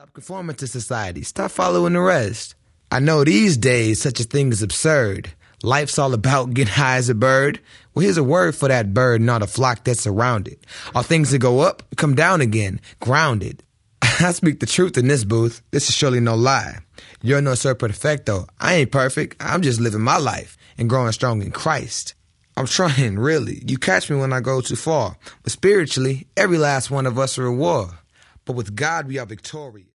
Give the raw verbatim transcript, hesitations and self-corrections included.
Stop conforming to society. Stop following the rest. I know these days such a thing is absurd. Life's all about getting high as a bird. Well, here's a word for that bird, not a flock that's surrounded. All things that go up, come down again, grounded. I speak the truth in this booth. This is surely no lie. You're no ser perfecto. I ain't perfect. I'm just living my life and growing strong in Christ. I'm trying, really. You catch me when I go too far. But spiritually, every last one of us are at war. But with God, we are victorious.